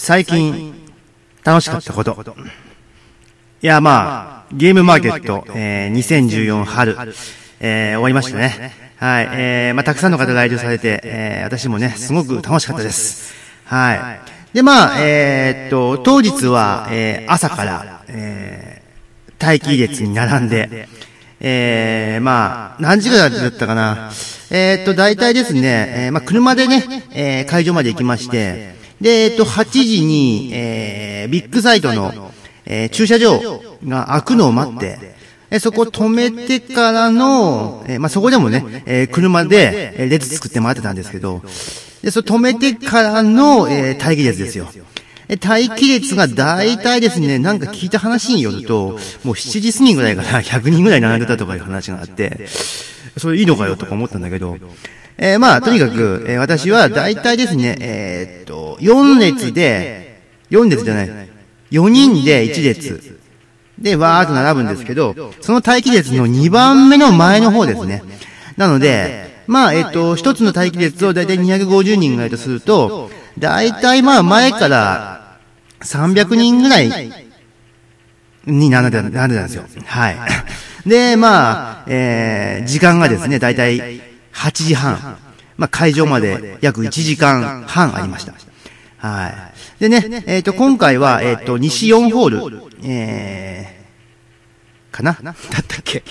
最近楽しかったこと。いや、まあ、ゲームマーケット、2014春、終わりましたね。はい。まあ、たくさんの方が来場されて、私もね、すごく楽しかったです。はい。で、まあ、当日は、朝から、待機列に並んで、まあ、何時ぐらいだったかな。大体ですね、まあ、車でね、会場まで行きまして、で、8時に、ビッグサイトの、駐車場が開くのを待って、そこを止めてからの、まあ、そこでもね、車で、列作って待ってたんですけど、で、それ止めてからの、待機列ですよ。待機列が大体ですね、なんか聞いた話によると、もう7時過ぎぐらいから100人ぐらい並んでたとかいう話があって、それいいのかよとか思ったんだけど、まあ、とにかく、私は大体ですね、4列じゃない、4人で1列でわーっと並ぶんですけど、その待機列の2番目の前の方ですね。なので、まあ、一つの待機列を大体250人ぐらいとすると、大体まあ前から300人ぐらいに並んでたんですよ。はい。で、まあ、時間がですね、大体8時半。まあ、会場まで約1時間半ありました。はい。でね、今回は、西4ホール、かなだったっけ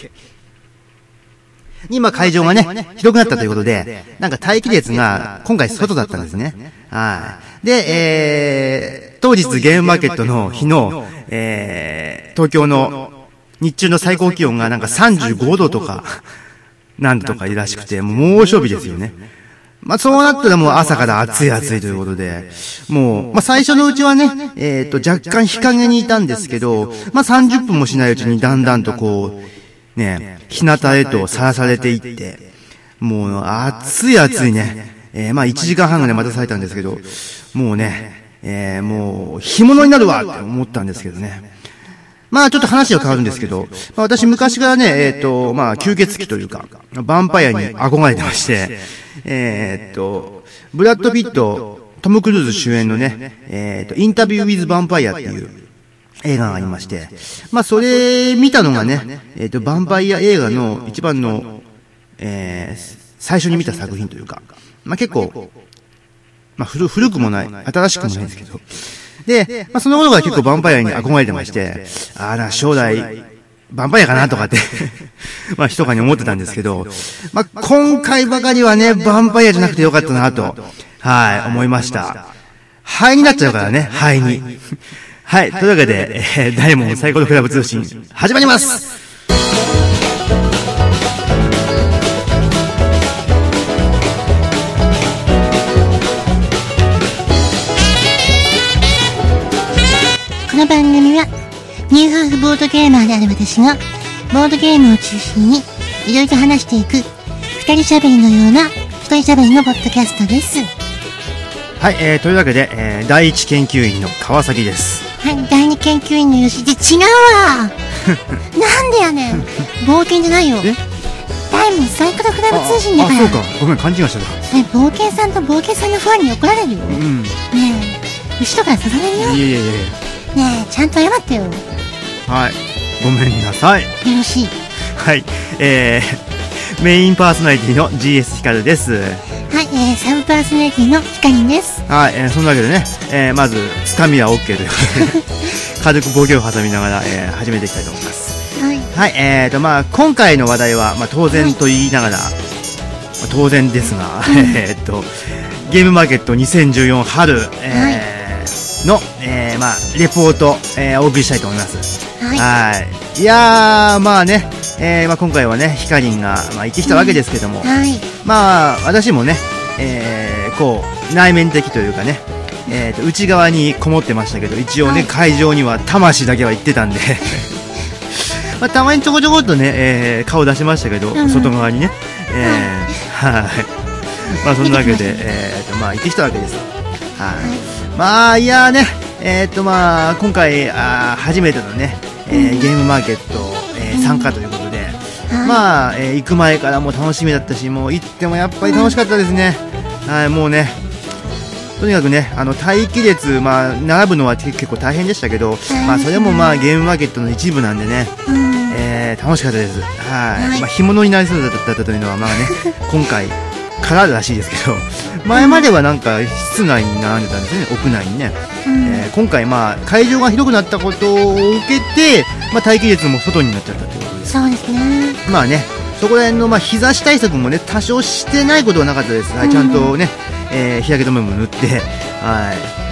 今会場がね、広くなったということで、なんか待機列が今回外だったんですね。はい。で、当日ゲームマーケットの日の、東京の日中の最高気温がなんか35度とか、なんとかいるらしくて、もう猛暑日ですよね。まあ、そうなったらもう朝から暑いということで、もう、まあ、最初のうちはね、若干日陰にいたんですけど、まあ、30分もしないうちにだんだんとこう、ね、日向へとさらされていって、もう暑いね、まあ1時間半ぐらい待たされたんですけど、もうね、もう干物になるわって思ったんですけどね。まあちょっと話は変わるんですけど、まあ私昔からね、まあ吸血鬼というか、ヴァンパイアに憧れてまして、ブラッド・ピット、トム・クルーズ主演のね、インタビュー・ウィズ・ヴァンパイアっていう、映画がありまして、まあそれ見たのがね、ヴァンパイア映画の一番の、最初に見た作品というか、まあ結構、まあ古くもない、新しくもないんですけど、で、まあその頃から結構ヴァンパイアに憧れてまして、将来、ヴァンパイアかなとかって、まあ密かに思ってたんですけど、まあ今回ばかりはね、ヴァンパイアじゃなくてよかったなと、はい、思いました。灰になっちゃうからね、灰に。はい。というわけで、ダイモンサイコロクラブ通信、始まります。 この番組は、ニューハーフボードゲーマーである私が、ボードゲームを中心に、いろいろと話していく、二人喋りのような、一人喋りのポッドキャストです。 はい。というわけで、第一研究員の川崎です。 はい、第二研究員の吉で違うわなんでやねん冒険じゃないよダイモンサイコロクラブ通信だからそうかごめん勘違いしてたね冒険さんと冒険さんのファンに怒られるよ、ねえ後ろから刺されるよいえねえちゃんと謝ってよはいごめんなさいよろしいはいメインパーソナリティの GS ヒカルですはい、サブパーソナリティのヒカリンです。 はい、そんなわけでね、まず、つかみは OK ということで、軽くボケを挟みながら、始めていきたいと思います。 はい。 はい、まあ、今回の話題は、まあ、当然と言いながら、まあ、当然ですが、ゲームマーケット2014春、の、まあ、レポート、お送りしたいと思います。はい。いやー、まあね、まあ、今回はね、ヒカリンが、まあ、行ってきたわけですけども、まあ、私もね、こう、内面的というかね、内側にこもってましたけど、一応ね、会場には魂だけは行ってたんで、まあ、たまにちょこちょこっとね、顔出しましたけど、外側にね、はい。まあ、そんなわけで、まあ、行ってきたわけです。はい。まあ、いやーね、まあ、今回、初めてのね、ゲームマーケット、参加ということで、まあ、行く前からもう楽しみだったし、もう行ってもやっぱり楽しかったですね。はい、もうね、 とにかくね、待機列、まあ、並ぶのは結構大変でしたけど、まあ、それもまあ、ゲームマーケットの一部なんでね、楽しかったです。はい。まあ、干物になりそうだったというのは、まあね、今回、かららしいですけど、前まではなんか、室内に並んでたんですね、屋内にね。今回、まあ、会場が広くなったことを受けて、まあ、待機列も外になっちゃったということです。 そうですね。 まあね、そこら辺の、まあ、日差し対策もね、多少してないことはなかったです。はい、ちゃんとね、日焼け止めも塗って、はい、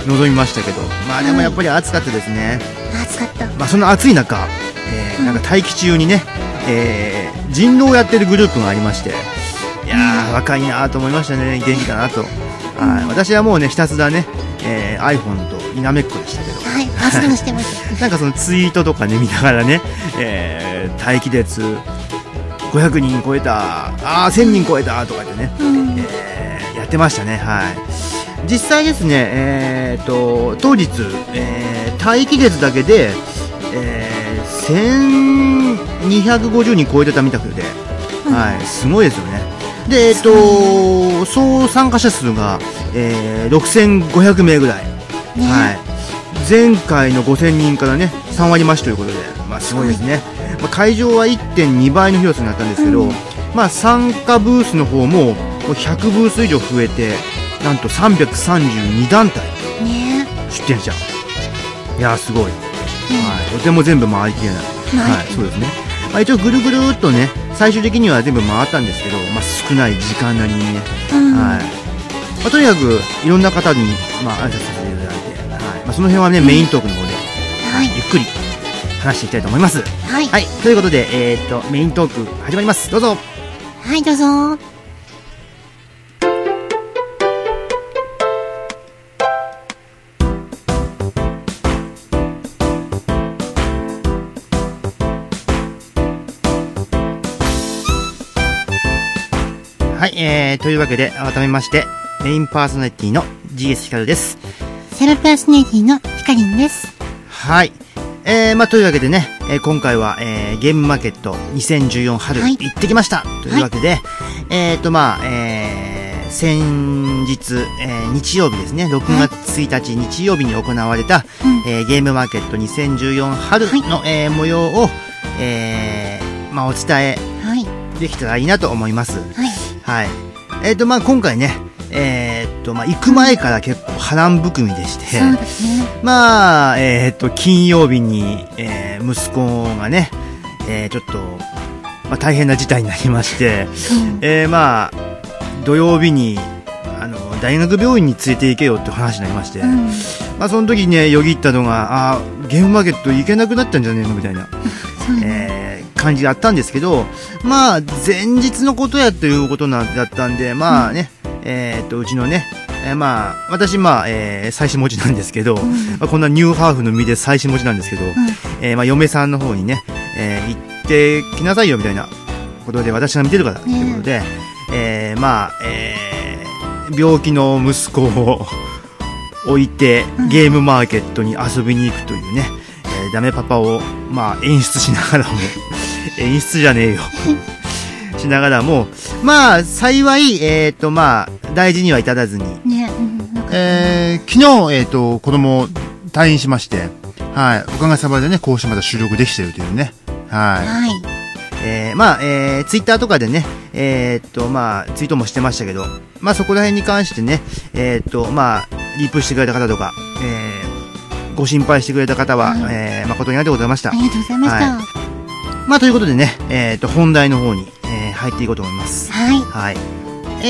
臨みましたけど、まあでもやっぱり暑かったですね。 暑かった。 まあその暑い中、なんか待機中にね、人狼をやってるグループがありまして、いやー、若いなと思いましたね。元気だなと。はい、私はもうね、ひたすらね、iPhone とにらめっこでしたけど。 はい、パスもしてました。 なんかそのツイートとかね、見ながらね、待機列、500人超えた、1000人超えたとかでね、やってましたね。はい。実際ですね、当日、待機列だけで、1250人超えてたみたくて、はい、すごいですよね。で、総参加者数が、6500名ぐらい。はい。前回の5000人からね、3割増しということで、まあすごいですね。まあ、会場は 1.2 倍の広さになったんですけど、まあ参加ブースの方も100ブース以上増えて、なんと332団体出展者。いやーすごい。はい。とても全部回りきれない。はい、そうですね。まあ、一応ぐるぐるっとね、最終的には全部回ったんですけど、まあ少ない時間なりにね。はい。まあ、とにかくいろんな方にまあ挨拶させていただいて、はい。まあその辺はね、メイントークの方で、はい、ゆっくり話していきたいと思います。はい。はい。ということで、メイントーク始まります。どうぞ。 はい、どうぞ。 はい、というわけで、改めまして、メインパーソナリティの GS ヒカルです。 セルパーソナリティのヒカリンです。 はい。まあ、というわけでね、今回は、ゲームマーケット2014春、行ってきました。というわけで、まあ、先日、日曜日ですね、6月1日日曜日に行われた、ゲームマーケット2014春の、模様を、まあ、お伝えできたらいいなと思います。はい。まあ、今回ね、まあ、行く前から結構波乱含みでして、 そうですね。 まあ、金曜日に、息子がね、ちょっと、まあ、大変な事態になりまして、まあ、土曜日に、大学病院に連れて行けよって話になりまして、まあ、その時にね、よぎったのが、ゲームマーケット行けなくなったんじゃねえのみたいな、感じがあったんですけど、まあ、前日のことやということだったんで、まあね、うちのね、まあ、私、まあ、妻子持ちなんですけど、まあ、こんなニューハーフの身で妻子持ちなんですけど、まあ、嫁さんの方にね、行ってきなさいよみたいなことで、私が見てるからということで、まあ、病気の息子を置いて、ゲームマーケットに遊びに行くというね、ダメパパを、まあ、演出しながらも、演出じゃねえよ。しながらも、まあ、幸い、まあ、大事には至らずに。 昨日、子供退院しまして、はい。おかげさまでね、こうしてまた収録できてるというね。はい。 まあ、ツイッターとかでね、まあ、ツイートもしてましたけど、まあ、そこら辺に関してね、まあ、リプしてくれた方とか、ご心配してくれた方は、誠にありがとうございました。 ありがとうございました。 まあ、ということでね、本題の方に、入っていこうと思います。 はい。 はい。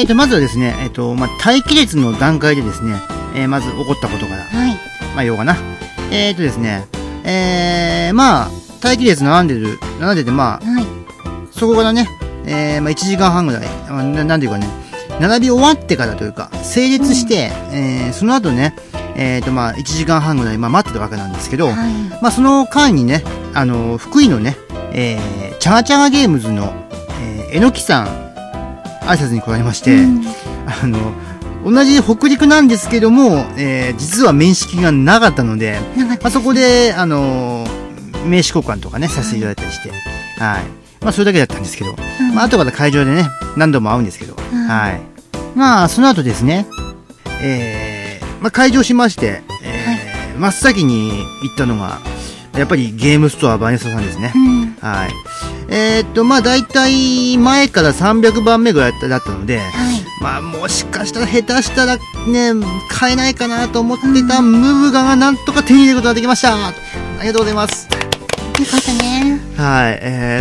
まずはですね、まあ、待機列の段階でですね、まず起こったことから、まあ、言おうかな。ですね、まあ、待機列並んでて、まあ、そこからね、まあ、1時間半ぐらい、なんていうかね、並び終わってからというか、整列して、その後ね、まあ、1時間半ぐらい、まあ、待ってたわけなんですけど、まあ、その間にね、福井のね、チャガチャガゲームズの、えのきさん、挨拶に来られまして、同じ北陸なんですけども、実は面識がなかったので、まあ、そこで、名刺交換とかね、させていただいたりして、はい。まあ、それだけだったんですけど、まあ、後から会場でね、何度も会うんですけど、はい。まあ、その後ですね、 開場しまして、真っ先に行ったのが、やっぱりゲームストアバネストさんですね。はい。だいたい前から300番目ぐらいだったので、もしかしたら下手したらね、買えないかなと思ってたムブガがなんとか手に入れることができました。ありがとうございます。 よかったね。 はい。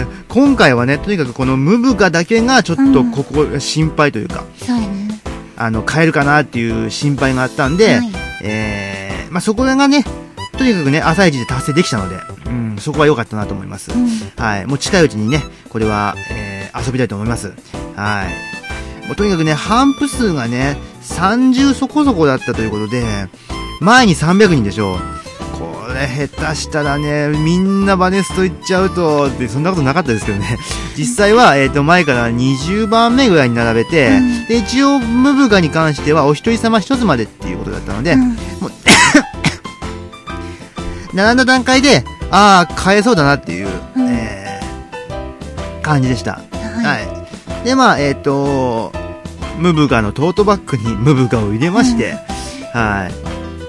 今回はね、とにかくこのムブガだけがちょっとここ心配というか、 そうだね。 買えるかなっていう心配があったんで、そこがね、とにかくね、朝一で達成できたので、そこは良かったなと思います。はい。もう近いうちにね、これは、遊びたいと思います。はい。もうとにかくね、ハンプ数がね、30そこそこだったということで、前に300人でしょ。これ下手したらね、みんなバネスト行っちゃうと、で、そんなことなかったですけどね。実際は、前から20番目ぐらいに並べて、で、一応、ムブガに関しては、お一人様一つまでっていうことだったので、もう並んだ段階で、買えそうだなっていう、感じでした。はい。で、ムブガのトートバッグにムブガを入れまして、はい。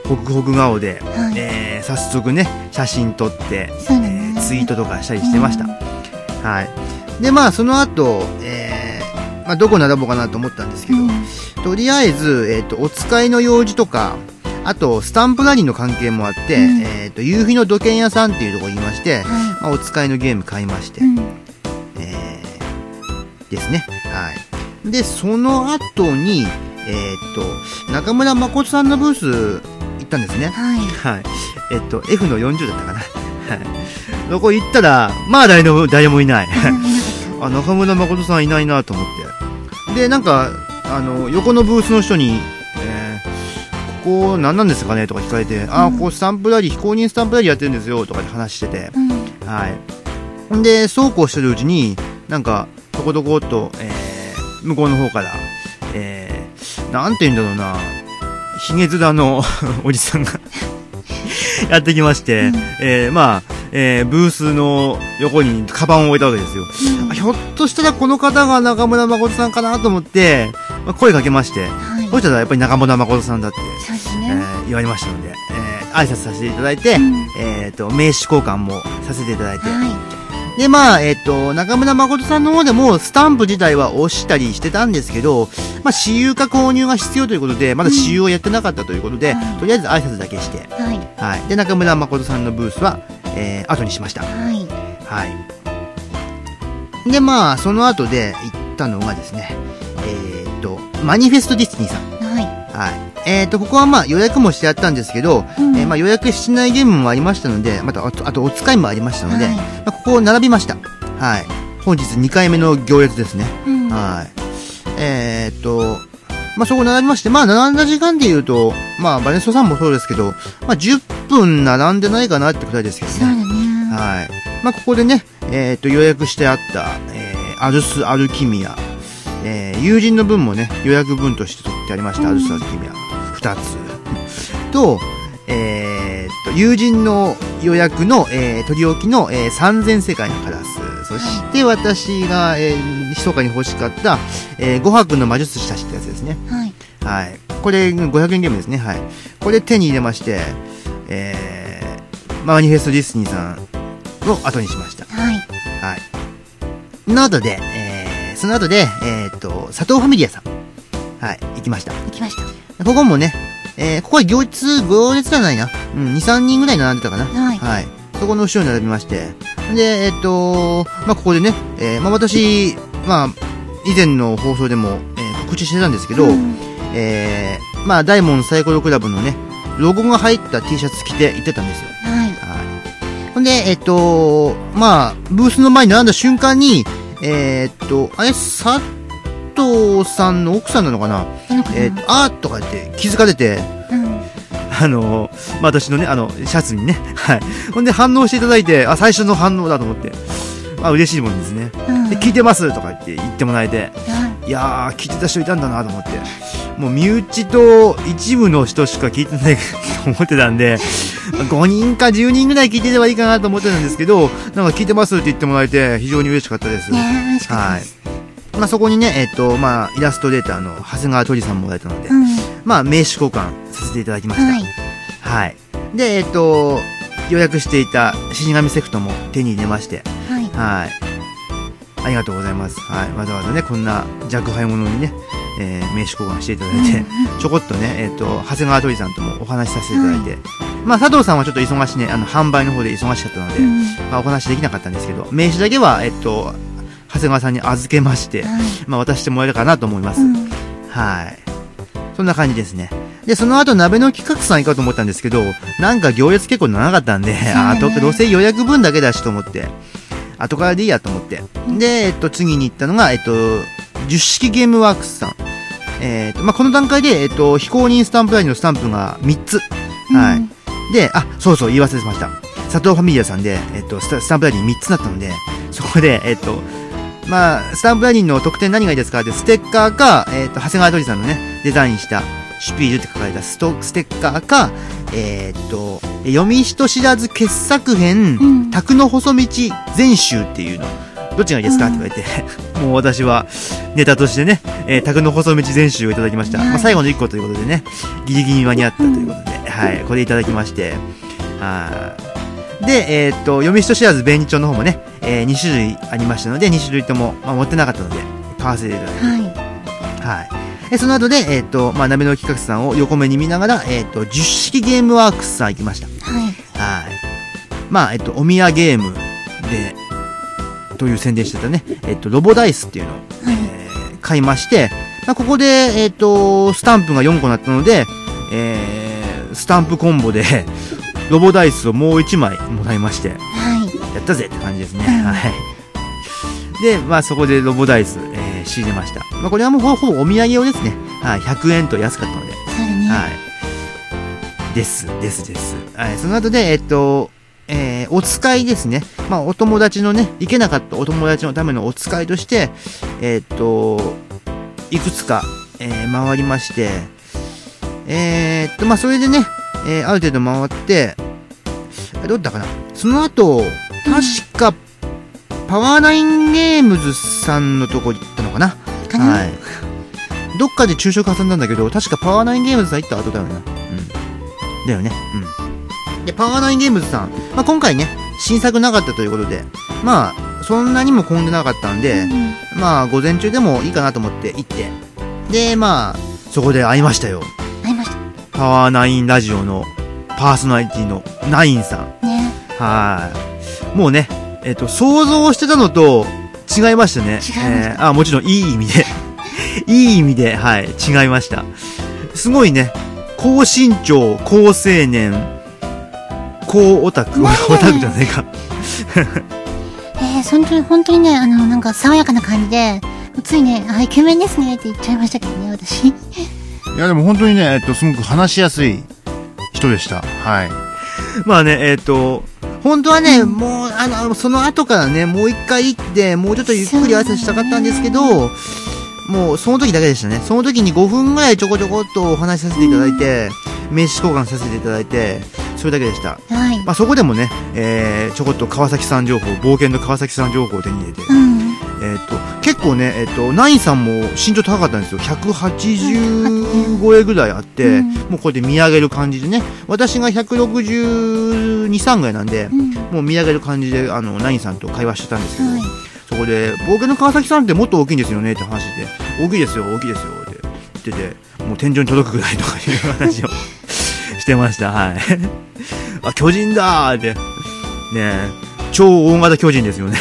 ホクホク顔で、早速ね、写真撮って、ツイートとかしたりしてました。はい。で、その後、どこ並ぼうかなと思ったんですけど、とりあえず、お使いの用事とか、あと、スタンプラリーの関係もあって、夕日の土建屋さんっていうところにいまして、お使いのゲーム買いまして、ですね。はい。で、その後に、中村誠さんのブース行ったんですね。はい。F の40だったかな。はい。そこ行ったら、誰もいない。中村誠さんいないなと思って。で、横のブースの人に、ここ何なんですかねとか聞かれて、ここスタンプラリー、非公認スタンプラリーやってるんですよとかで話してて、はい。で、そうこうしてるうちに、とことこっと、向こうの方から、なんて言うんだろうな、ヒゲ面のおじさんがやってきまして、ブースの横にカバンを置いたわけですよ。ひょっとしたらこの方が中村誠さんかなと思って、声かけまして、そしたらやっぱり中村誠さんだって、言われましたので、挨拶させていただいて、名刺交換もさせていただいて、で、中村誠さんの方でもスタンプ自体は押したりしてたんですけど、私有化購入が必要ということで、まだ私有をやってなかったということで、とりあえず挨拶だけして、はい。で、中村誠さんのブースは、後にしました。はい。で、その後で行ったのがですね、マニフェストディスティニーさん。はい。ここは予約もしてあったんですけど、予約しないゲームもありましたので、あとお使いもありましたので、ここを並びました。はい。本日2回目の行列ですね。はい。そこ並びまして、並んだ時間で言うと、バネストさんもそうですけど、10分並んでないかなってくらいですけどね。そうだね。はい。ここでね、予約してあった、アルス・アルキミア、友人の分もね、予約分として取ってありました、アルス・アルキミア2つ。と、友人の予約の、取り置きの、3000世界のカラス。そして私が、密かに欲しかった、5泊の魔術師たちってやつですね。はい。これ、500円ゲームですね。はい。これ手に入れまして、マニフェストディスティニーさんを後にしました。はい。はい。その後で、佐藤ファミリアさん。はい。行きました。ここもね、ここは行列じゃないな。2、3人ぐらい並んでたかな。はい。そこの後ろに並びまして。で、ここでね、私、以前の放送でも、告知してたんですけど、ダイモンサイコロクラブのね、ロゴが入った T シャツ着て行ってたんですよ。はい。ほんで、ブースの前に並んだ瞬間に、佐藤さんの奥さんなのかなとか言って気づかれて、私のね、シャツにね、はい。ほんで反応していただいて、最初の反応だと思って、嬉しいもんですね。で、聞いてますとか言ってもらえて、いやー、聞いてた人いたんだなと思って、もう身内と一部の人しか聞いてないと思ってたんで、5人か10人ぐらい聞いてればいいかなと思ってたんですけど、聞いてますって言ってもらえて、非常に嬉しかったです。はい。 まあ、そこにね、まあ、イラストレーターの長谷川鳥さんもらえたので、まあ、名刺交換させていただきました。はい。で、予約していた死神セフトも手に入れまして、はい。ありがとうございます。はい。わざわざね、こんな若輩者にね、名刺交換していただいて、ちょこっとね、長谷川鳥さんともお話しさせていただいて、まあ、佐藤さんはちょっと忙しいね、販売の方で忙しかったので、まあ、お話できなかったんですけど、名刺だけは、長谷川さんに預けまして、まあ、渡してもらえるかなと思います。はい。そんな感じですね。で、その後、鍋の企画さん行こうと思ったんですけど、なんか行列結構長かったんで、どうせ予約分だけだしと思って、後からでいいやと思って。で、次に行ったのが、十式ゲームワークスさん。まあ、この段階で、非公認スタンプラリーのスタンプが3つ。はい。で、そうそう、言い忘れてました。佐藤ファミリアさんで、スタンプラリー3つだったので、そこで、まあ、スタンプラリーの特典何がいいですかで、ステッカーか、長谷川鳥さんのね、デザインした、シュピールって書かれたステッカーか、読み人知らず傑作編、宅の細道全集っていうの、どっちがいいですかって言われて、もう私はネタとしてね、宅の細道全集をいただきました。まあ、最後の1個ということでね、ギリギリに間に合ったということで、はい、これいただきまして、で、読み人知らず便利帳の方もね、2種類ありましたので、2種類とも、まあ、持ってなかったので、買わせていただいて、はい。その後で、まあ、鍋の企画さんを横目に見ながら、十式ゲームワークスさん行きました。はい。まあ、お宮ゲームで、という宣伝してたね、ロボダイスっていうのを、買いまして、まあ、ここで、スタンプが4個になったので、スタンプコンボで、ロボダイスをもう1枚もらいまして、やったぜって感じですね。はい。で、まあ、そこでロボダイス、仕入れました。まあ、これはもうほぼお土産用ですね。はい。100円と安かったので。はい。です。はい。その後で、お使いですね。まあ、お友達のね、行けなかったお友達のためのお使いとして、いくつか、回りまして、まあ、それでね、ある程度回って、どうだったかな。その後、確か、パワーナインゲームズさんのとこ行ったのかな。はい。どっかで昼食挟んだんだけど、確かパワーナインゲームズさん行った後だよね。だよね。で、パワーナインゲームズさん、まあ、今回ね、新作なかったということで、まあ、そんなにも混んでなかったんで、まあ、午前中でもいいかなと思って行って、で、まあ、そこで会いましたよ。パワーナインラジオのパーソナリティのナインさん。はい。もうね、想像してたのと違いましたね。もちろんいい意味で、いい意味で、はい、違いました。すごいね、高身長、高青年、高オタク、オタクじゃないか。 本当にね、なんか爽やかな感じで、ついね、イケメンですねって言っちゃいましたけどね、私。いや、でも本当にね、すごく話しやすい人でした。はい。 まあね、本当はね、もう、その後からね、もう一回行って、もうちょっとゆっくり挨拶したかったんですけど、もうその時だけでしたね。その時に5分ぐらいちょこちょこっとお話しさせていただいて、名刺交換させていただいて、それだけでした。はい。まあそこでもね、ちょこっと川崎さん情報、冒険の川崎さん情報を手に入れて、結構ね、ナインさんも身長高かったんですよ。180超えぐらいあって、もうこうやって見上げる感じでね、私が162、3ぐらいなんで、もう見上げる感じで、ナインさんと会話してたんですけど、そこで、冒険の川崎さんってもっと大きいんですよねって話で、大きいですよって言ってて、もう天井に届くぐらいとかいう話をしてました。はい。あ、巨人だーって。ね、超大型巨人ですよね。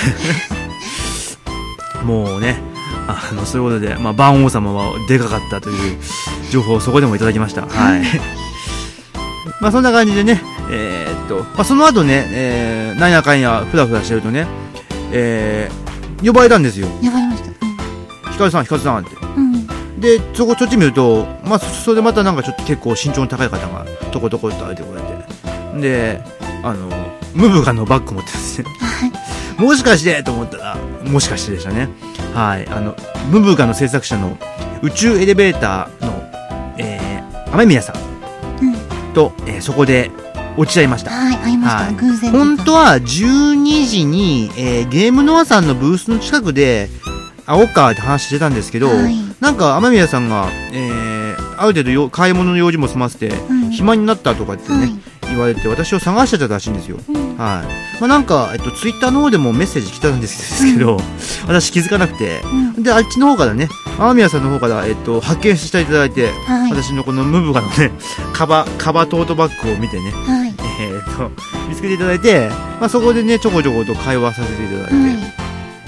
もうね、そういうことで、まあ、番王様はでかかったという情報をそこでもいただきました。はい。まあ、そんな感じでね、まあ、その後ね、なんやかんやふらふらしてるとね、呼ばれたんですよ。 呼ばれました。 ヒカルさんって。で、そっち見ると、まあ、それでまたなんかちょっと結構身長の高い方が、とことこっと歩いてこられて。で、ムブガのバッグ持ってるんですね。もしかしてと思ったら、もしかしてでしたね。はい。ムブガの制作者の宇宙エレベーターの、雨宮さんと、そこで落ち合いました。 はい、会いました。偶然。 本当は12時に、ゲームノアさんのブースの近くで、 会おうかって話してたんですけど、 はい、 なんか雨宮さんが、ある程度買い物の用事も済ませて、暇になったとかってね、はい、言われて私を探してたらしいんですよ。はい。まあ、なんか、ツイッターの方でもメッセージ来たんですけど、私気づかなくて、で、あっちの方からね、雨宮さんの方から、発見していただいて、はい、私のこのムブガのね、カバトートバッグを見てね、はい、見つけていただいて、まあ、そこでね、ちょこちょこと会話させていただいて、はい、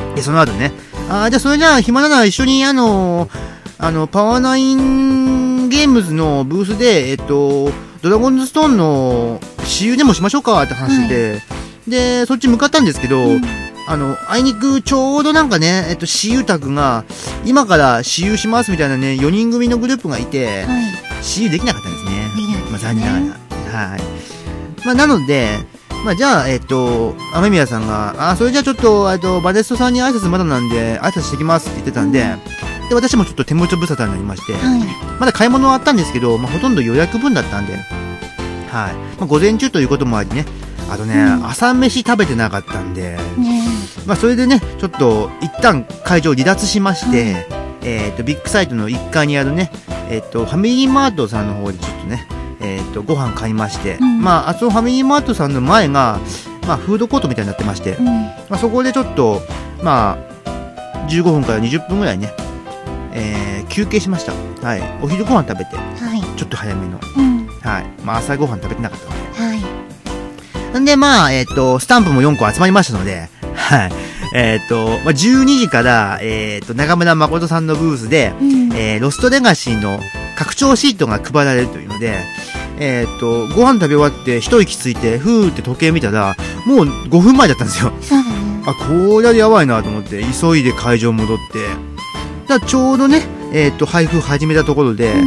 で、その後ね、じゃあそれじゃあ暇なら一緒にパワーナインゲームズのブースで、ドラゴンズストーンの私有でもしましょうかって話で、はい、で、そっち向かったんですけど、あいにくちょうどなんかね、私有宅が、今から私有しますみたいなね、4人組のグループがいて、はい、私有できなかったんですね。まあ、残念ながら。はい。まあ、なので、まあ、じゃあ、雨宮さんが、それじゃあちょっと、バネストさんに挨拶まだなんで、挨拶してきますって言ってたんで、で、私もちょっと手持ち無沙汰になりまして、はい、まだ買い物はあったんですけど、まあ、ほとんど予約分だったんで、はい。まあ、午前中ということもありね、あとね、朝飯食べてなかったんで、まあ、それでね、ちょっと、一旦会場を離脱しまして、ビッグサイトの1階にあるね、ファミリーマートさんの方でちょっとね、ご飯買いまして、まあ、そのファミリーマートさんの前が、まあ、フードコートみたいになってまして、まあ、そこでちょっと、まあ、15分から20分ぐらいね、休憩しました。はい。お昼ご飯食べて、はい、ちょっと早めの。はい。まあ、朝ご飯食べてなかったので。はい。んで、まあ、スタンプも4個集まりましたので、はい。まあ、12時から、中村誠さんのブースで、ロストレガシーの拡張シートが配られるというので、ご飯食べ終わって一息ついて、ふーって時計見たら、もう5分前だったんですよ。そうだね。あ、これはやばいなと思って、急いで会場戻って、だちょうどね、配布始めたところで、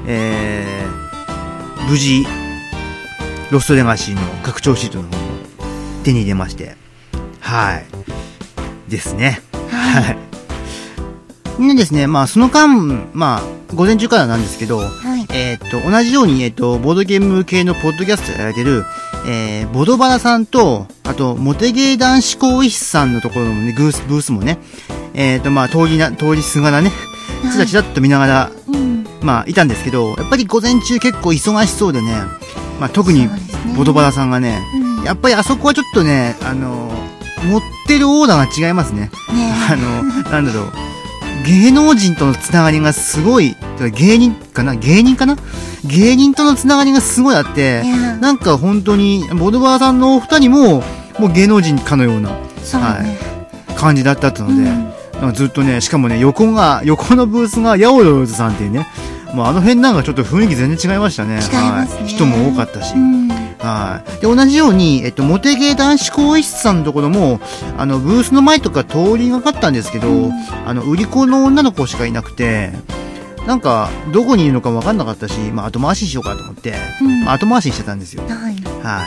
無事、ロストレガシーの拡張シートの方を手に入れまして、はい。ですね。はい。でですね、まあ、その間、まあ、午前中からなんですけど、はい、同じように、ボードゲーム系のポッドキャストやられてる、ボドバラさんと、あと、モテゲー男子更衣室さんのところのね、ブースもね、まあ、通りすがらね、ちらちらっと見ながら、まあ、いたんですけど、やっぱり午前中結構忙しそうでね、まあ、特に、ボドバラさんがね、やっぱりあそこはちょっとね、持ってるオーラが違いますね。なんだろう。芸能人とのつながりがすごい、芸人とのつながりがすごいあって、なんか本当に、ボドバーさんのお二人も、もう芸能人かのような、はい、感じだったので、なんかずっとね、しかもね、横のブースがヤオローズさんっていうね、もうあの辺なんかちょっと雰囲気全然違いましたね。はい。人も多かったし。はい。で、同じように、モテゲー男子更衣室さんのところも、ブースの前とか通りがかったんですけど、売り子の女の子しかいなくて、なんか、どこにいるのか分かんなかったし、まあ、後回しにしようかと思って、まあ、後回しにしてたんですよ。はい。はい。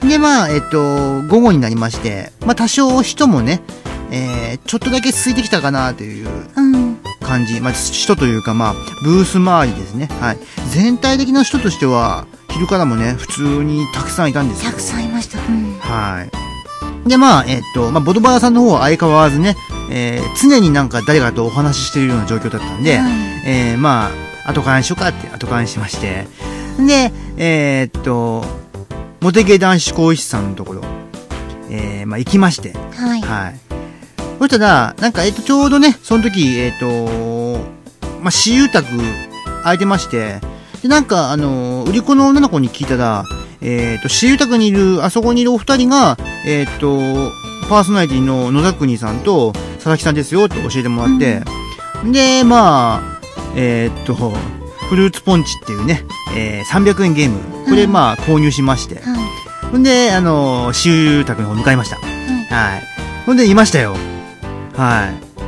で、まあ、午後になりまして、まあ、多少人もね、ちょっとだけ空いてきたかなという感じ。まあ、人というか、まあ、ブース周りですね。はい。全体的な人としては、昼からもね、普通にたくさんいたんですけど。 たくさんいました。 はい。で、まあ、まあ、ボドバラさんの方は相変わらずね、常になんか誰かとお話ししているような状況だったんで、まあ、後からにしようかって後からにしまして、で、モテゲ男子更衣室さんのところ、まあ、行きまして、はい。はい。そしたら、なんか、ちょうどね、その時、まあ、私有宅空いてまして、で、なんか、売り子の女の子に聞いたら、私有宅にいる、あそこにいるお二人が、パーソナリティの野田国さんと佐々木さんですよって教えてもらって、で、まあ、フルーツポンチっていうね、300円ゲーム、これまあ購入しまして、ほんで、私有宅の方向かいました。はい。ほんで、いましたよ。はい。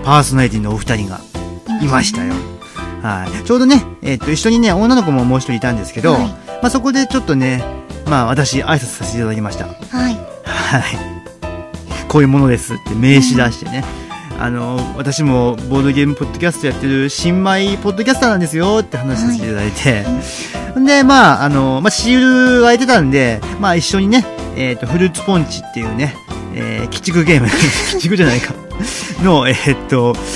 パーソナリティのお二人が、いましたよ。はい。ちょうどね、一緒にね、女の子ももう一人いたんですけど、まあそこでちょっとね、まあ私、挨拶させていただきました。はい。はい。こういうものですって名刺出してね。私もボードゲームポッドキャストやってる新米ポッドキャスターなんですよって話させていただいて。で、まあ、まあ、シール空いてたんで、まあ一緒にね、フルーツポンチっていうね、鬼畜ゲーム、鬼畜じゃないか。の、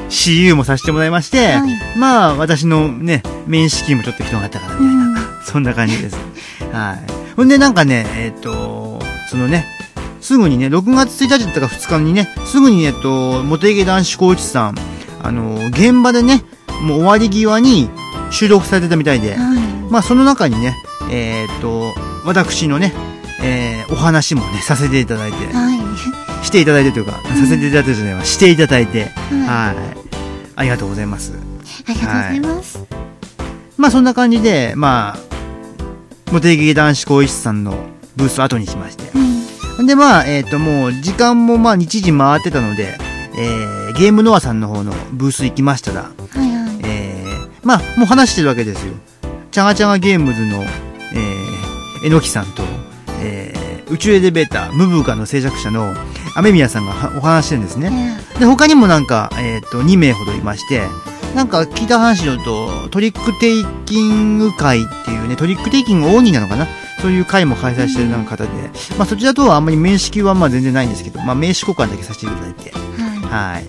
CU もさせてもらいまして、 はい、 まあ、私のね、面識もちょっと人があったからみたいな、そんな感じです。はい。ほんでなんかね、そのね、すぐにね、6月1日だったか2日にね、すぐにモテゲ男子コーチさん、現場でね、もう終わり際に収録されてたみたいで、まあその中にね、私のね、お話もね、させていただいて、していただいてというか、させていただいてじゃないわ、していただいて、はい。ありがとうございます。 ありがとうございます。 まあそんな感じで、まあ、モテゲ男子コーチさんのブースを後にしまして、で、まあ、もう、時間もまあ、日時回ってたので、ゲームノアさんの方のブース行きましたら、まあ、もう話してるわけですよ。チャガチャガゲームズの、えのきさんと、宇宙エレベーター、ムブーカの制作者の雨宮さんがお話してるんですね。で、他にもなんか、2名ほどいまして、なんか聞いた話だと、トリックテイキング会っていうね、トリックテイキングオンリーなのかな、そういう会も開催してるなんか方で、まあそちらとはあんまり面識はまあ全然ないんですけど、まあ名刺交換だけさせていただいて、はい。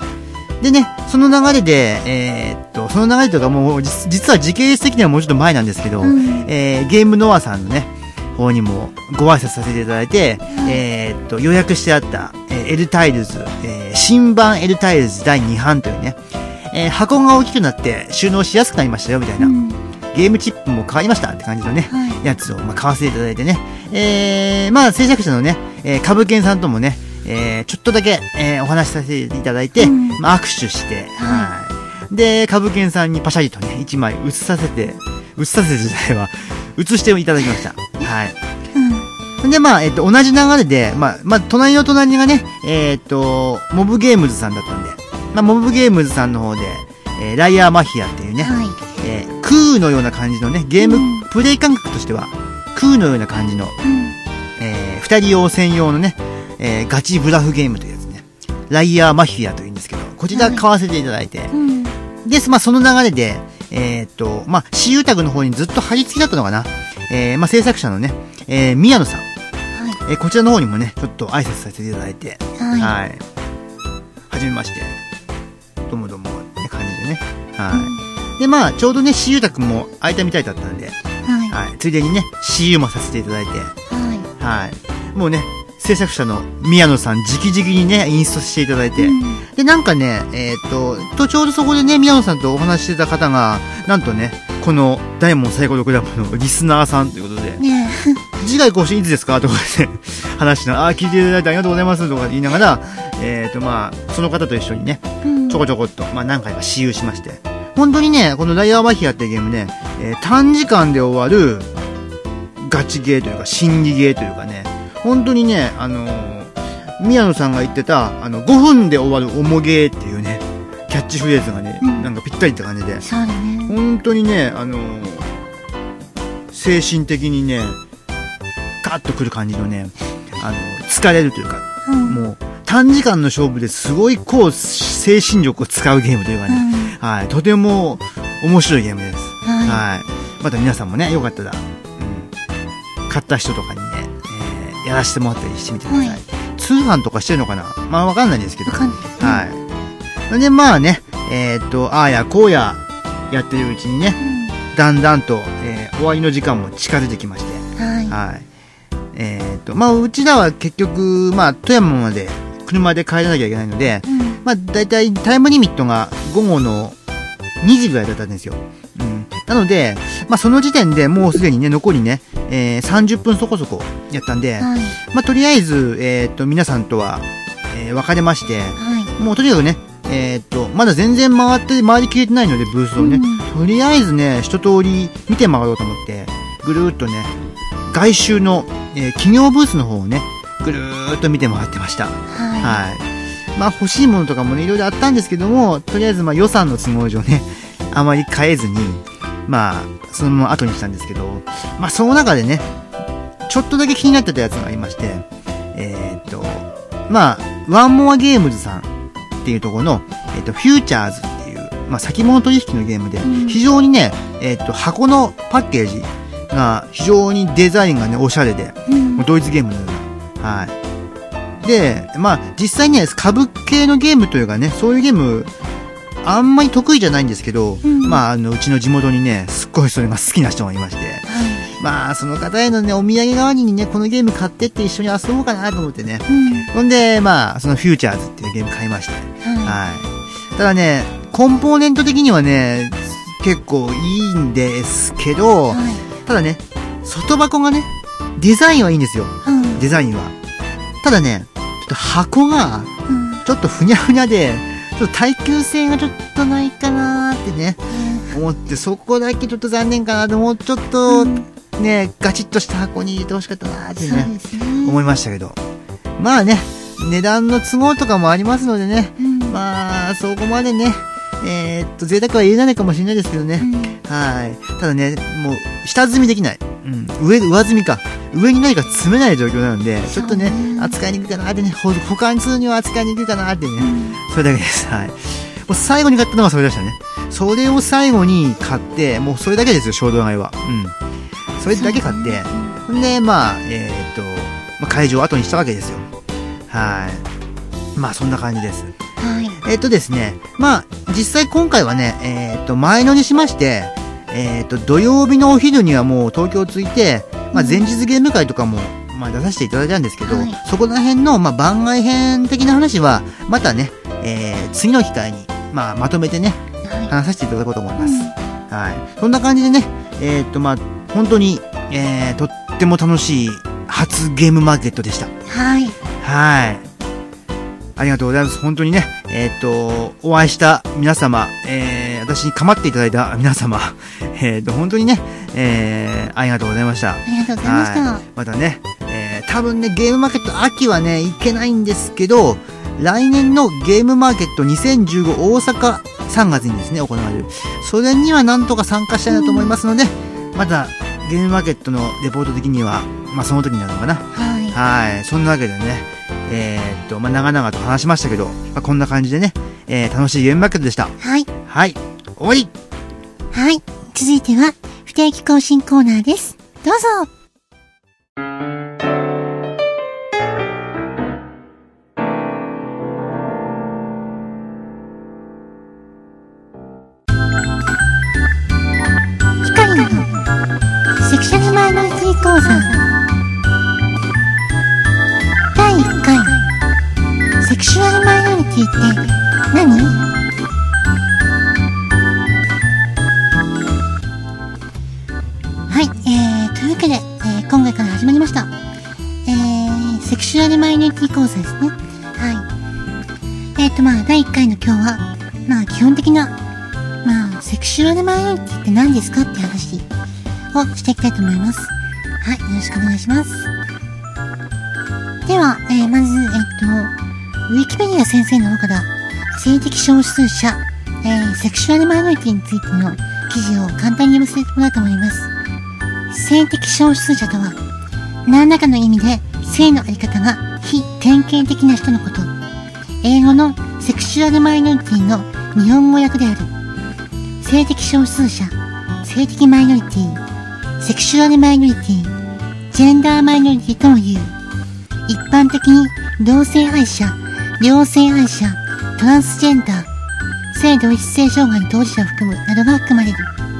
でね、その流れで、その流れというかもう実は時系列的にはもうちょっと前なんですけど、ゲームノアさんのね、方にもご挨拶させていただいて、予約してあった、エルタイルズ、新版エルタイルズ第2版というね、箱が大きくなって収納しやすくなりましたよみたいな、ゲームチップも変わりましたって感じのね、やつをまあ買わせていただいてね、まあ制作者のね、株券さんともね、ちょっとだけ、お話しさせていただいて、まあ、握手して、で、株券さんにパシャリとね、1枚写させて自体は、写していただきました。はい。で、まあ、同じ流れで、まあ、隣の隣がね、モブゲームズさんだったんで、まあ、モブゲームズさんの方で、ライアーマフィアっていうね、クーのような感じのね、ゲーム、プレイ感覚としては、クーのような感じの、二人用専用のね、ガチブラフゲームというやつね、ライアーマフィアというんですけど、こちら買わせていただいて、で、まあ、その流れで、まあ、私有タグの方にずっと貼り付きだったのかな、まあ、制作者のね、宮野さん、こちらの方にもね、ちょっと挨拶させていただいて、はい。はじめまして。どうもどうも、って感じでね。はい。で、まあ、ちょうどね、私有宅も空いたみたいだったんで、はい。ついでにね、私有もさせていただいて、はい。もうね、制作者の宮野さん、直々にね、インストしていただいて、で、なんかね、ちょうどそこでね、宮野さんとお話ししてた方が、なんとね、この、ダイヤモンサイコロクラブのリスナーさんということで、次回更新いつですかとかで、話しながら、聞いていただいてありがとうございますとか言いながら、まあ、その方と一緒にね、ちょこちょこっと、まあ何回か私有しまして、本当にね、このライアーマフィアっていうゲームね、短時間で終わる、ガチゲーというか、心理ゲーというかね、本当にね、宮野さんが言ってた、5分で終わるおもゲーっていうね、キャッチフレーズがね、なんかぴったりって感じで、本当にね、精神的にね、カッとくる感じのね、疲れるというか、もう、短時間の勝負ですごい精神力を使うゲームというかね、はい、とても面白いゲームです。はい。また皆さんもね、よかったら、買った人とかにね、やらせてもらったりしてみてください。通販とかしてるのかな、まあわかんないですけど。はい。で、まあね、ああやこうややってるうちにね、だんだんと、終わりの時間も近づいてきまして。はい。まあうちらは結局、まあ富山まで車で帰らなきゃいけないので、まあだいたいタイムリミットが午後の2時ぐらいだったんですよ。なので、まあその時点でもうすでにね、残りね、30分そこそこやったんで、まあとりあえず、皆さんとは、別れまして、もうとにかくね、まだ全然回りきれてないので、ブースをね、とりあえずね、一通り見て回ろうと思って、ぐるーっとね、外周の、企業ブースの方をね、ぐるーっと見て回ってました。はい。まあ欲しいものとかもね、いろいろあったんですけども、とりあえずまあ予算の都合上ね、あまり買えずに、まあ、そのまま後にしたんですけど、まあその中でね、ちょっとだけ気になってたやつがありまして、まあ、ワンモアゲームズさんっていうところの、フューチャーズっていう、まあ先物取引のゲームで、非常にね、箱のパッケージが非常にデザインがね、おしゃれで、もうドイツゲームのような、はい。で、まあ実際ね、株系のゲームというかね、そういうゲームあんまり得意じゃないんですけど、まあ、うちの地元にね、すっごいそれが好きな人がいまして、まあ、その方へのね、お土産代わりにね、このゲーム買ってって一緒に遊ぼうかなと思ってね。ほんで、まあ、そのフューチャーズっていうゲーム買いまして。はい。ただね、コンポーネント的にはね、結構いいんですけど、ただね、外箱がね、デザインはいいんですよ。デザインは。ただね、ちょっと箱が、ちょっとふにゃふにゃで、ちょっと耐久性がちょっとないかなーってね、思って、そこだけちょっと残念かなと、もうちょっと、ね、ガチッとした箱に入れてほしかったなーってね、思いましたけど。まあね、値段の都合とかもありますのでね、まあ、そこまでね、贅沢は言えないかもしれないですけどね。はい。ただね、もう、下積みできない。上積みか。上に何か詰めない状況なので、ちょっとね、扱いにくいかなってね、保管するには扱いにくいかなってね、それだけです。はい。もう最後に買ったのがそれでしたね。それを最後に買って、もうそれだけですよ、衝動買いは。それだけ買って、で、まあ、会場を後にしたわけですよ。はい。まあ、そんな感じです。ですね、まあ、実際今回はね、前乗りしまして、土曜日のお昼にはもう東京着いて、まあ、前日ゲーム会とかも、まあ、出させていただいたんですけど、そこら辺の、まあ、番外編的な話は、またね、次の機会に、まあ、まとめてね、話させていただこうと思います。はい。そんな感じでね、まあ、本当に、とっても楽しい初ゲームマーケットでした。はい。はい。ありがとうございます。本当にね、お会いした皆様、私に構っていただいた皆様、本当にね、ありがとうございました。ありがとうございました。またね、多分ね、ゲームマーケット秋はね、行けないんですけど、来年のゲームマーケット2015大阪3月にですね、行われる。それにはなんとか参加したいなと思いますので、また、ゲームマーケットのレポート的には、まあその時になるのかな。はい。そんなわけでね、まあ長々と話しましたけど、まあ、こんな感じでね、楽しいゲームマーケットでした。はい。はい。終わり。 はい。続いては、不定期更新コーナーです。どうぞ。光のセクシャルマイノリティ講座第1回セクシュアルマイノリティって何？はい、というわけで、今回から始まりました。セクシュアルマイノリティ講座ですね。はい。まあ、第1回の今日は、まあ、基本的な、まあ、セクシュアルマイノリティって何ですかって話をしていきたいと思います。はい、よろしくお願いします。では、まず、ウィキペディア先生の方から、性的少数者、セクシュアルマイノリティについての記事を簡単に読ませてもらおうと思います。性的少数者とは、何らかの意味で性のあり方が非典型的な人のこと。英語のセクシュアルマイノリティの日本語訳である。性的少数者、性的マイノリティ、セクシュアルマイノリティ、ジェンダーマイノリティとも言う。一般的に同性愛者、両性愛者、トランスジェンダー、性同一性障害の当事者を含むなどが含まれる。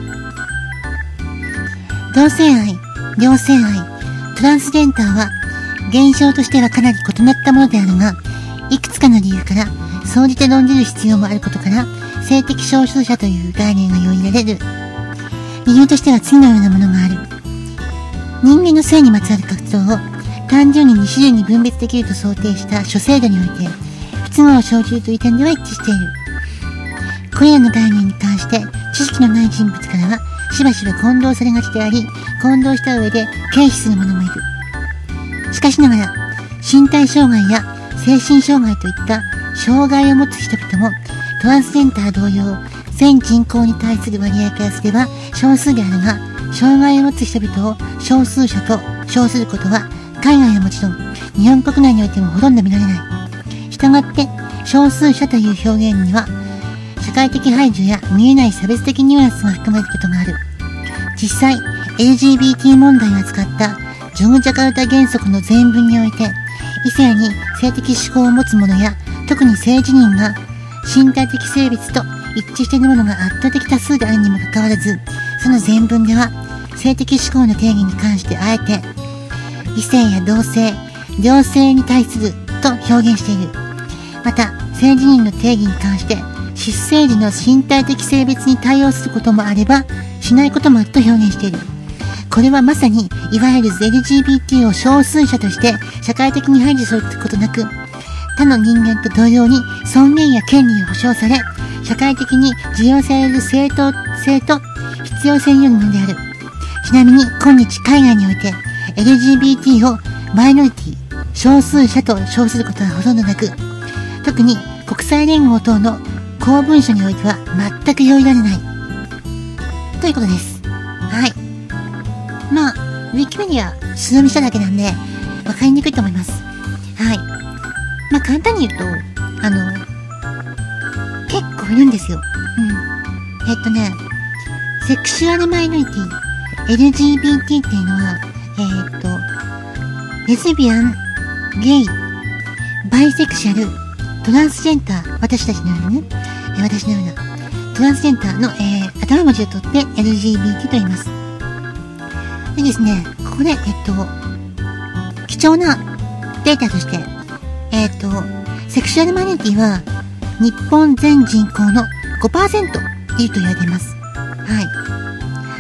同性愛、両性愛、トランスジェンダーは現象としてはかなり異なったものであるが、いくつかの理由から総じて論じる必要もあることから、性的少数者という概念が用いられる。理由としては次のようなものがある。人間の性にまつわる活動を単純に2種類に分別できると想定した諸制度において不都合を生じるという点では一致している。これらの概念に関して知識のない人物からはしばしば混同されがちであり、混同した上で軽視する者もいる。しかしながら、身体障害や精神障害といった障害を持つ人々もトランスジェンダー同様、全人口に対する割合からすれば少数であるが、障害を持つ人々を少数者と称することは海外はもちろん日本国内においてもほとんど見られない。したがって少数者という表現には社会的排除や見えない差別的ニュアンスが含まれることがある。実際 LGBT 問題を扱ったジョグジャカルタ原則の前文において、異性に性的指向を持つ者や特に性自認が身体的性別と一致しているものが圧倒的多数であるにもかかわらず、その前文では性的指向の定義に関してあえて異性や同性、両性に対すると表現している。また性自認の定義に関して出生時の身体的性別に対応することもあればしないこともあると表現している。これはまさにいわゆる LGBT を少数者として社会的に排除することなく、他の人間と同様に尊厳や権利を保障され、社会的に受容される正当性と必要性によるものである。ちなみに今日海外において LGBT をマイノリティ、少数者と称することはほとんどなく、特に国際連合等の公文書においては全く容易られないということです。はい。まあウィキペディア素読みしただけなんでわかりにくいと思います。はい。まあ簡単に言うと結構いるんですよ。セクシュアルマイノリティ LGBT っていうのはレズビアン、ゲイ、バイセクシャル、トランスジェンダー、私たちのようなね、私のようなトランスジェンダーの、頭文字を取って LGBT と言います。でですね、ここで貴重なデータとしてセクシュアルマイノリティは日本全人口の 5% いると言われています。はい。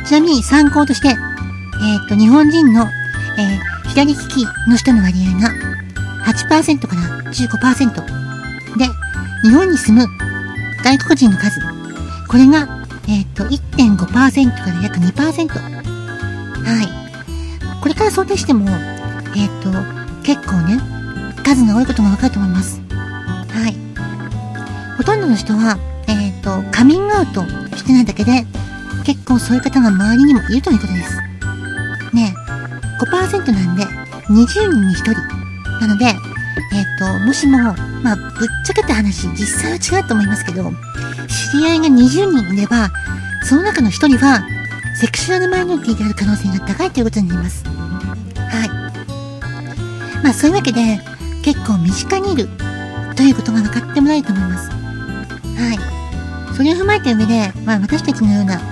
ちなみに参考として日本人の、左利きの人の割合が 8% から 15% で、日本に住む外国人の数、これが1.5% から約 2%。はい。これから想定しても結構ね、数が多いことがわかると思います。はい。ほとんどの人はカミングアウトしてないだけで結構そういう方が周りにもいるということです。ねえ、5% なんで20人に1人なので、もしもまあぶっちゃけた話、実際は違うと思いますけど、知り合いが20人いればその中の1人はセクシュアルマイノリティである可能性が高いということになります。はい。まあそういうわけで結構身近にいるということが分かってもらえると思います。はい。それを踏まえた上で、まあ私たちのような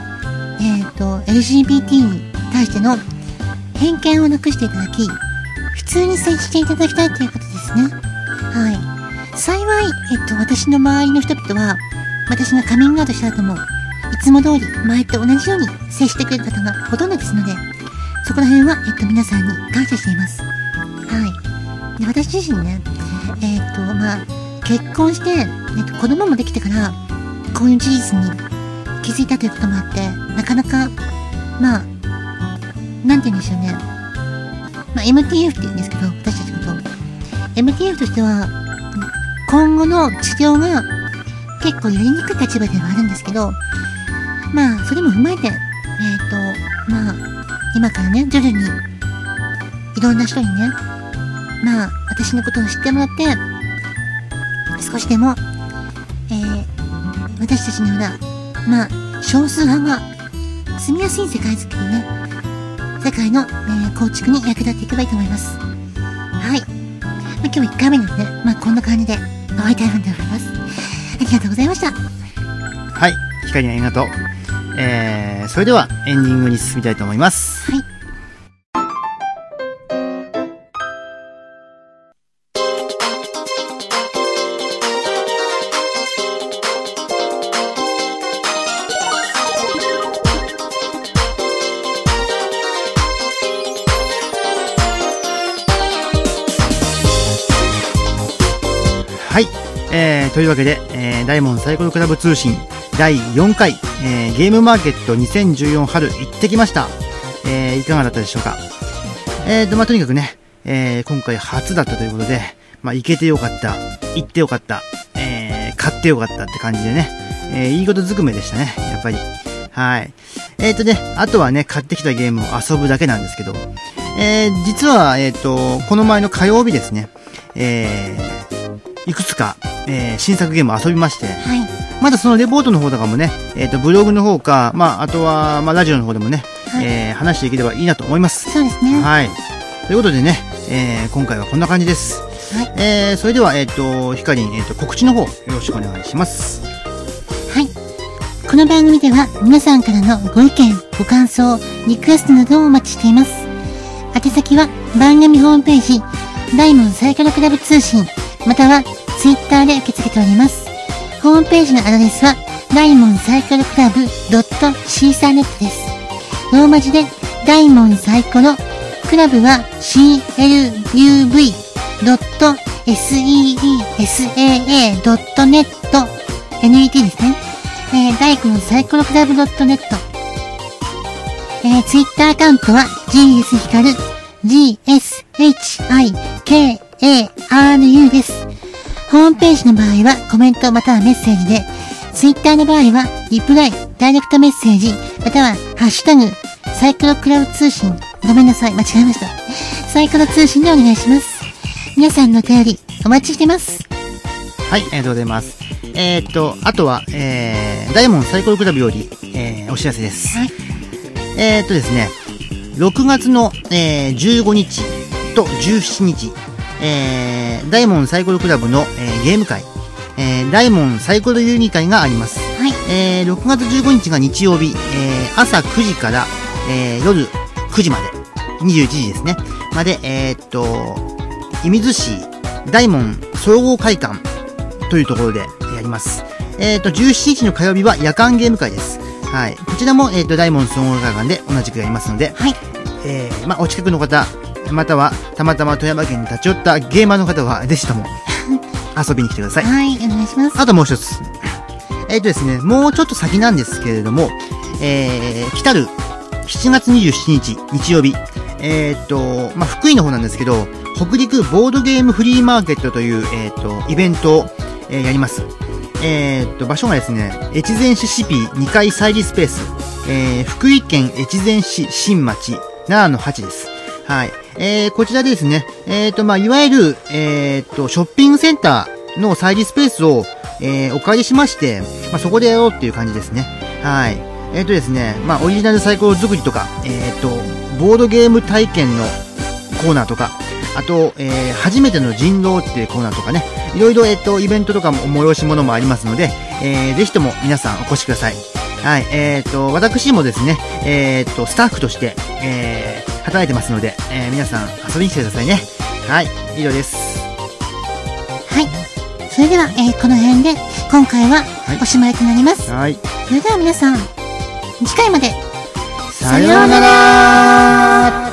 LGBT に対しての偏見をなくしていただき、普通に接していただきたいということですね。はい。幸い、私の周りの人々は、私がカミングアウトした後も、いつも通り前と同じように接してくれる方がほとんどですので、そこら辺は、皆さんに感謝しています。はい。で、私自身ね、まあ、結婚して、子供もできてから、こういう事実に気づいたということもあって、なかなか、まあ、なんて言うんでしょうね。まあ、MTF って言うんですけど、私たちのこと。MTF としては、今後の治療が結構やりにくい立場ではあるんですけど、まあ、それも踏まえて、まあ、今からね、徐々に、いろんな人にね、まあ、私のことを知ってもらって、少しでも、私たちのような、まあ、少数派が住みやすい世界づくりね、世界の、構築に役立っていけばいいと思います。はい。まあ、今日1回目なので、まあ、こんな感じで終わりたいと思います。ありがとうございました。 はい。光のありがとう。それではエンディングに進みたいと思います。 はい。 はい。というわけで、大門サイコロクラブ通信第4回、ゲームマーケット2014春行ってきました。いかがだったでしょうか。まあ、とにかくね、今回初だったということで、まあ、行けてよかった、行ってよかった、買ってよかったって感じでね、いいことずくめでしたね、やっぱり。はい。あとはね、買ってきたゲームを遊ぶだけなんですけど、実は、この前の火曜日ですね、いくつか、新作ゲームを遊びまして、 はい。 まだそのレポートの方とかもね、ブログの方か、まあ、あとは、まあ、ラジオの方でもね、 はい、 話していければいいなと思います。 そうですね。 はい。ということでね、今回はこんな感じです。 はい。 それでは、ひかりん、告知の方、よろしくお願いします。 はい。 この番組では皆さんからのご意見、ご感想、リクエストなどをお待ちしています。宛先は番組ホームページ、大門サイコロクラブ通信、またはツイッターで受け付けております。ホームページのアドレスは、大門サイコロクラブ .caesarnet です。ローマ字で、大門サイコロ、クラブは club.seesaa.net、net ですね。大門サイコロクラブ .net。ツイッターアカウントは GS ヒカル、GSHIKARU です。ホームページの場合はコメントまたはメッセージで、ツイッターの場合はリプライ、ダイレクトメッセージ、またはハッシュタグ、サイコロクラブ通信、ごめんなさい、間違えました。サイコロ通信でお願いします。皆さんのお便りお待ちしてます。 はい、ありがとうございます。あとは、大門サイコロクラブより、お知らせです。はい。ですね、6月の、15日と17日、大門サイコロクラブの、ゲーム会、大門サイコロ遊戯会があります。はい。6月15日が日曜日、朝9時から、夜9時まで、21時ですね。まで、射水市大門総合会館というところでやります。17日の火曜日は夜間ゲーム会です。はい。こちらも、大門総合会館で同じくやりますので、はい。お近くの方、または、たまたま富山県に立ち寄ったゲーマーの方は、ぜひとも、遊びに来てください。 はい、お願いします。 あともう一つ。ですね、もうちょっと先なんですけれども、来たる7月27日、日曜日、福井の方なんですけど、北陸ボードゲームフリーマーケットという、イベントを、やります。場所がですね、越前市シピ2階催事スペース、福井県越前市新町7-8です。はい。こちらでですね、いわゆる、ショッピングセンターの催事スペースを、お借りしまして、そこでやろうっていう感じですね。はい。ですね、オリジナルサイコロ作りとか、ボードゲーム体験のコーナーとか、あと、初めての人狼っていうコーナーとかね、いろいろ、イベントとかも催し物もありますので、ぜひとも皆さんお越しください。はい。私もですね、スタッフとして、働いてますので、皆さん遊びに来てくださいね。はい。以上です。 はい。それでは、この辺で、今回はおしまいとなります。 はい。 それでは皆さん、次回まで。 さようなら。